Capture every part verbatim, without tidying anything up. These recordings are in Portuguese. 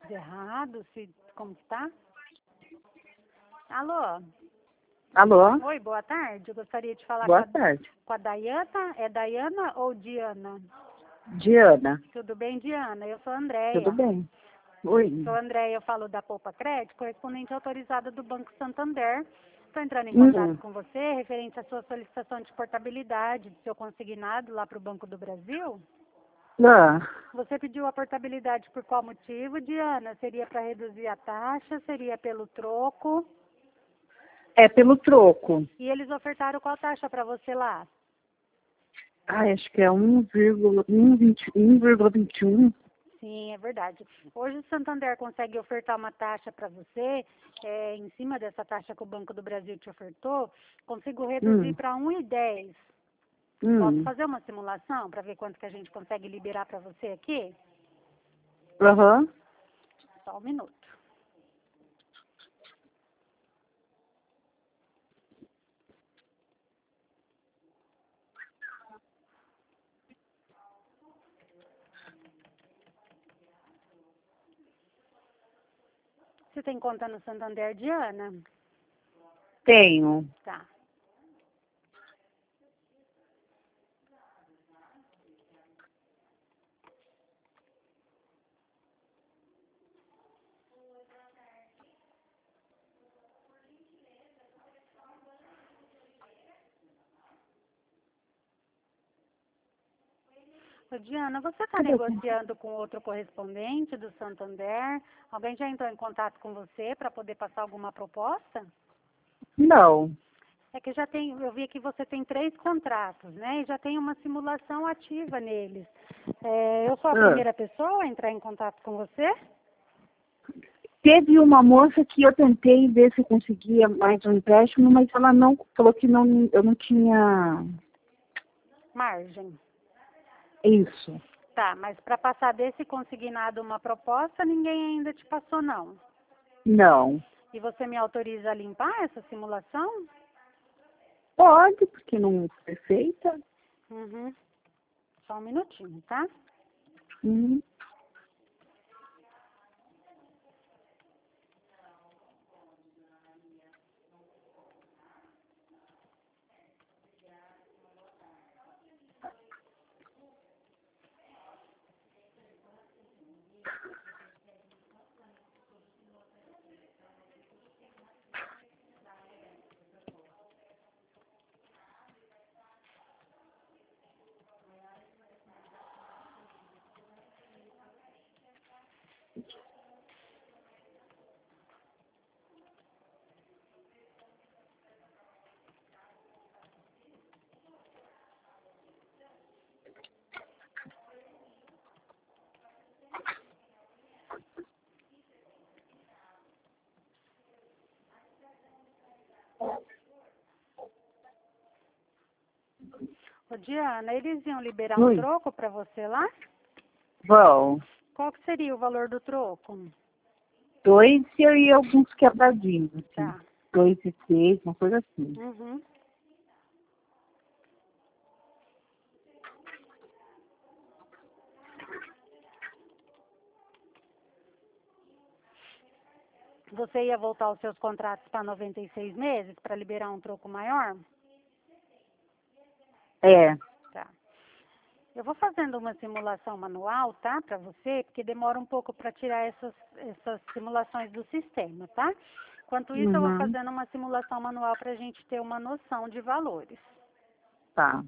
errado, se como que tá? Alô? Alô? Oi, boa tarde. Eu gostaria de falar Boa com a, tarde. com a Dayana. É Dayana ou Diana? Diana, Tudo bem, Diana? Eu sou a tudo Andréia. bem? Oi. Sou a Andréia, eu falo da Poupa Crédito, correspondente autorizada do Banco Santander. Estou entrando em contato Hum, com você referente à sua solicitação de portabilidade do seu consignado lá para o Banco do Brasil. ah, Você pediu a portabilidade por qual motivo, Diana? Seria para reduzir a taxa? Seria pelo troco? é pelo troco. E eles ofertaram qual taxa para você lá? Ah, acho que é um vírgula vinte e um. Sim, é verdade. Hoje o Santander consegue ofertar uma taxa para você, é, em cima dessa taxa que o Banco do Brasil te ofertou, consigo reduzir Hum, para um e dez. Posso hum, fazer uma simulação para ver quanto que a gente consegue liberar para você aqui? aham. Só um minuto. Você tem conta no Santander, Diana? Tenho. Tá. Ô, Diana, você está Cadê o... negociando com outro correspondente do Santander? Alguém já entrou em contato com você para poder passar alguma proposta? Não. É que já tem, eu vi que você tem três contratos, né? E já tem uma simulação ativa neles. É, eu sou a Ah. primeira pessoa a entrar em contato com você? Teve uma moça que eu tentei ver se eu conseguia mais um empréstimo, mas ela não falou que não, eu não tinha Margem. isso. Tá, mas para passar desse consignado uma proposta, ninguém ainda te passou, não. Não. E você me autoriza a limpar essa simulação? Pode, porque não foi feita. Uhum. Só um minutinho, tá? Hum. Ô, Diana, eles iam liberar um Oi. troco para você lá? Bom, Qual que seria o valor do troco? dois e alguns quebradinhos, assim. Tá. Dois e seis, uma coisa assim. Uhum. Você ia voltar os seus contratos para noventa e seis meses para liberar um troco maior? É, Tá. Eu vou fazendo uma simulação manual, tá, para você, porque demora um pouco para tirar essas, essas simulações do sistema, tá? Enquanto isso, eu vou uhum, fazendo uma simulação manual para a gente ter uma noção de valores. tá.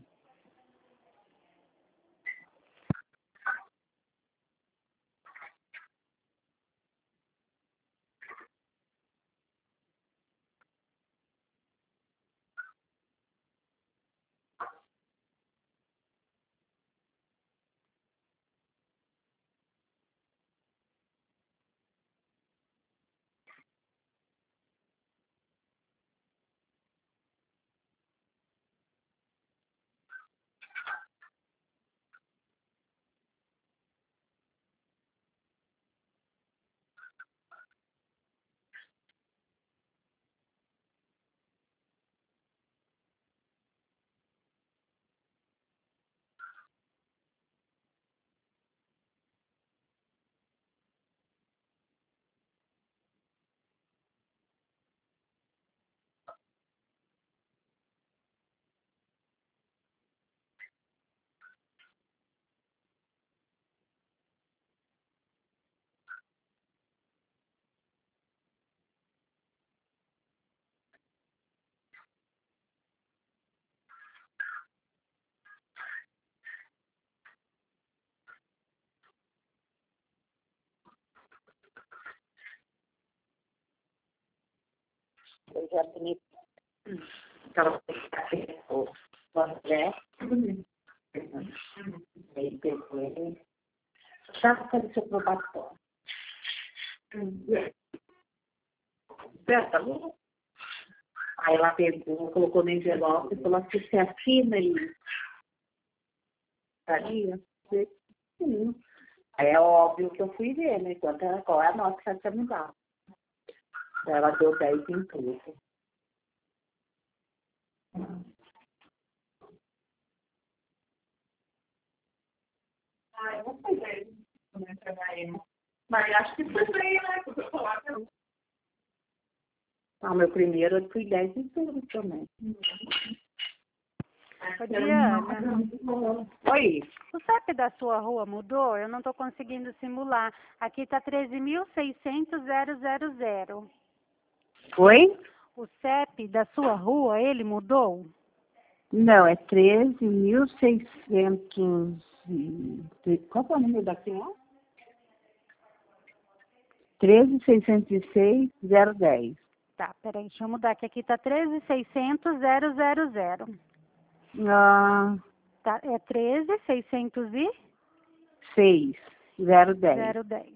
Eu já tenho aquela o André. Aí pegou ele. Já fazer seu probatório. Certo? Aí ela pegou, colocou no envelope e falou assim, você assina aí. Sabia? Sim. Aí é óbvio que eu fui ver, né? Quanto ela, qual é a nota que ela tinha me dado. Ela deu dez em tudo. Ah, eu não sei dez. Mas acho que foi bem, né? Porque eu falar que eu... Ah, meu primeiro eu fui dez em tudo também. Ô, Diana, Oi. o C E P da sua rua mudou? Eu não estou conseguindo simular. Aqui está treze mil seiscentos zero. Oi? O C E P da sua rua, ele mudou? Não, é treze mil seiscentos. Qual é o número da senhora? treze mil seiscentos e seis zero dez. Tá, peraí, deixa eu mudar, que aqui está treze mil seiscentos zero. Ah, Tá, é treze mil seiscentos seis zero dez. dez.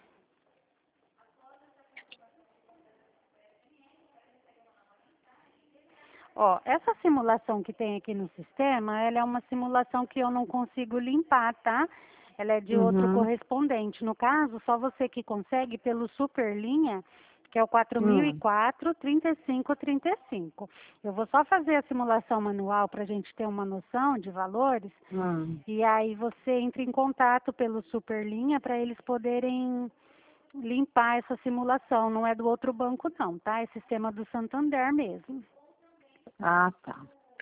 Ó, essa simulação que tem aqui no sistema, ela é uma simulação que eu não consigo limpar, tá? Ela é de outro Uhum. correspondente. No caso, só você que consegue pelo Superlinha, que é o quatro mil e Hum. quatro, trinta e cinco, trinta e cinco. Eu vou só fazer a simulação manual para a gente ter uma noção de valores. Hum. E aí você entra em contato pelo Superlinha para eles poderem limpar essa simulação. Não é do outro banco não, tá? É sistema do Santander mesmo. Ah, tá.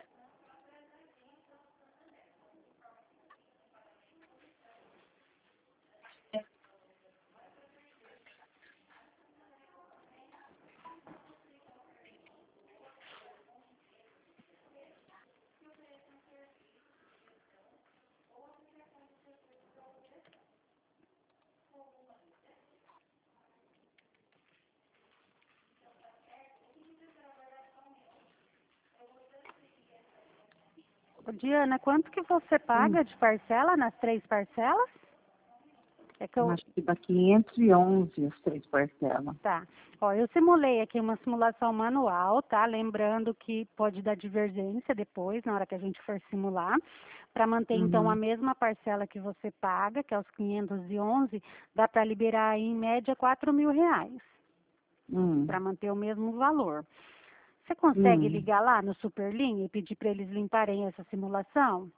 Ô, Diana, quanto que você Hum. paga de parcela nas três parcelas? É que eu... Acho que dá quinhentos e onze as três parcelas. Tá. Ó, eu simulei aqui uma simulação manual, tá? Lembrando que pode dar divergência depois, na hora que a gente for simular. Para manter, então, a Uhum. mesma parcela que você paga, que é os quinhentos e onze, dá para liberar aí, em média quatro mil reais, Hum. para manter o mesmo valor. Você consegue Hum. ligar lá no Superlinha e pedir para eles limparem essa simulação?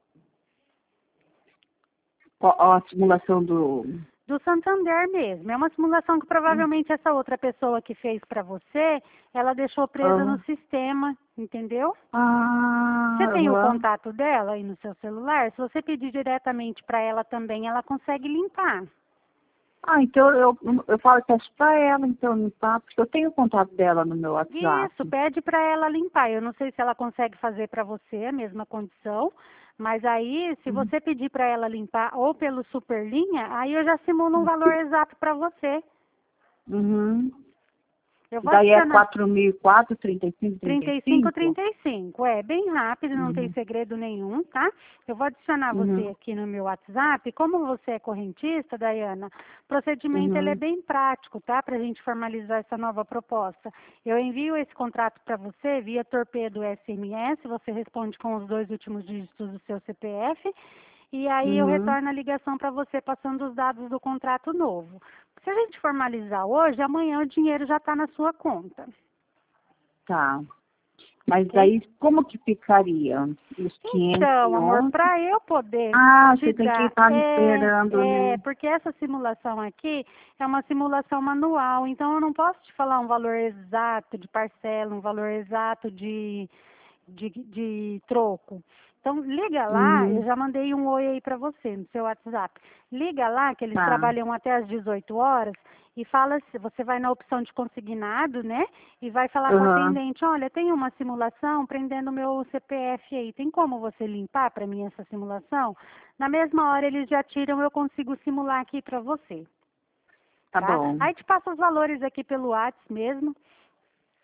Ó, ó, a simulação do... Do Santander mesmo. É uma simulação que provavelmente essa outra pessoa que fez para você, ela deixou presa no Ah, sistema, entendeu? ah, Você tem o aham. contato dela aí no seu celular? Se você pedir diretamente para ela também, ela consegue limpar. Ah, então eu, eu falo, peço pra ela, então, limpar, porque eu tenho o contato dela no meu WhatsApp. Isso, pede para ela limpar. Eu não sei se ela consegue fazer para você a mesma condição, mas aí, se Uhum. você pedir para ela limpar ou pelo Superlinha, aí eu já simulo um valor exato para você. Uhum. Eu vou Daí é adicionar quatro mil e quatro, trinta e cinco, trinta trinta e e cinco, cinco? trinta e cinco. É bem rápido, não tem Uhum. segredo nenhum, tá? Eu vou adicionar você Uhum. aqui no meu WhatsApp. Como você é correntista, Dayana, o procedimento ele é Uhum. bem prático, tá? Para a gente formalizar essa nova proposta. Eu envio esse contrato para você via torpedo S M S, você responde com os dois últimos dígitos do seu C P F. E aí eu Uhum. retorno a ligação para você passando os dados do contrato novo. Se a gente formalizar hoje, amanhã o dinheiro já está na sua conta. Tá. Mas Ok? aí, como que ficaria? Os quinhentos Então, e amor, onze? para eu poder Ah, te você tem que dar, estar me é, esperando, é, né? porque essa simulação aqui é uma simulação manual, então eu não posso te falar um valor exato de parcela, um valor exato de, de, de troco. Então, liga lá, eu Uhum. já mandei um oi aí para você no seu WhatsApp. Liga lá, que eles Tá. trabalham até às dezoito horas, e fala, se você vai na opção de consignado, né? E vai falar com o Uhum. atendente, olha, tem uma simulação prendendo o meu C P F aí, tem como você limpar para mim essa simulação? Na mesma hora eles já tiram, eu consigo simular aqui para você, Tá tá? bom. Aí te passo os valores aqui pelo WhatsApp mesmo.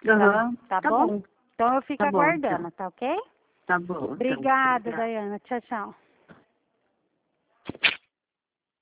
Aham. Tá, Tá bom? bom. Então eu fico Tá bom, aguardando, então. tá ok? Tá bom. então. Obrigada, Obrigada. Daiana. Tchau, tchau.